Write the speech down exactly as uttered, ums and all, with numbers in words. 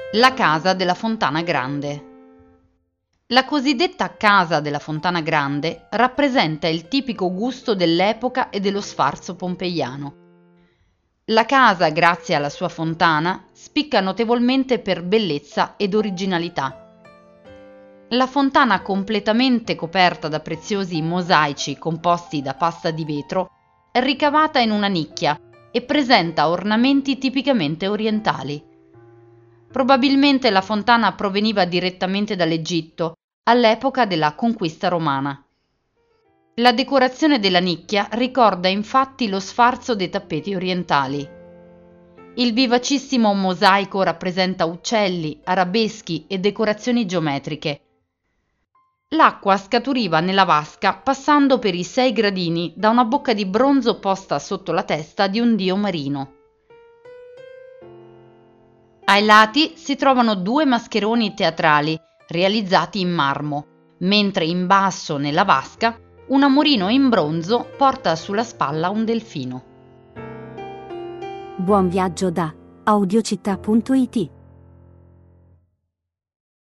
La casa della Fontana Grande. La cosiddetta casa della Fontana Grande rappresenta il tipico gusto dell'epoca e dello sfarzo pompeiano. La casa, grazie alla sua fontana, spicca notevolmente per bellezza ed originalità. La fontana, completamente coperta da preziosi mosaici composti da pasta di vetro, è ricavata in una nicchia e presenta ornamenti tipicamente orientali. Probabilmente la fontana proveniva direttamente dall'Egitto, all'epoca della conquista romana. La decorazione della nicchia ricorda infatti lo sfarzo dei tappeti orientali. Il vivacissimo mosaico rappresenta uccelli, arabeschi e decorazioni geometriche. L'acqua scaturiva nella vasca passando per i sei gradini da una bocca di bronzo posta sotto la testa di un dio marino. Ai lati si trovano due mascheroni teatrali realizzati in marmo, mentre in basso nella vasca un amorino in bronzo porta sulla spalla un delfino. Buon viaggio da audiocittà punto it.